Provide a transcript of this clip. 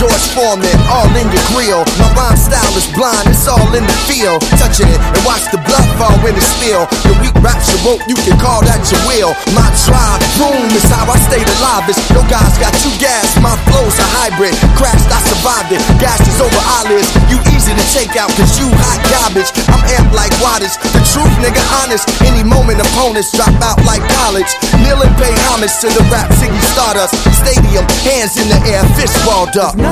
George Foreman, all in your grill. My rhyme style is blind, it's all in the field. Touch it and watch the blood fall when it spill. The weak raps you wrote, you can call that your will. My drive, boom, is how I stayed alive. Your guys got two gas, my flow's a hybrid. Crashed, I survived it, gas is over eyelids. You easy to take out cause you hot garbage. I'm amped like wattage, the truth nigga honest. Any moment opponents drop out like college. Kneel and pay homage to the rap Ziggy Stardust. Stadium, hands in the air, fist balled up.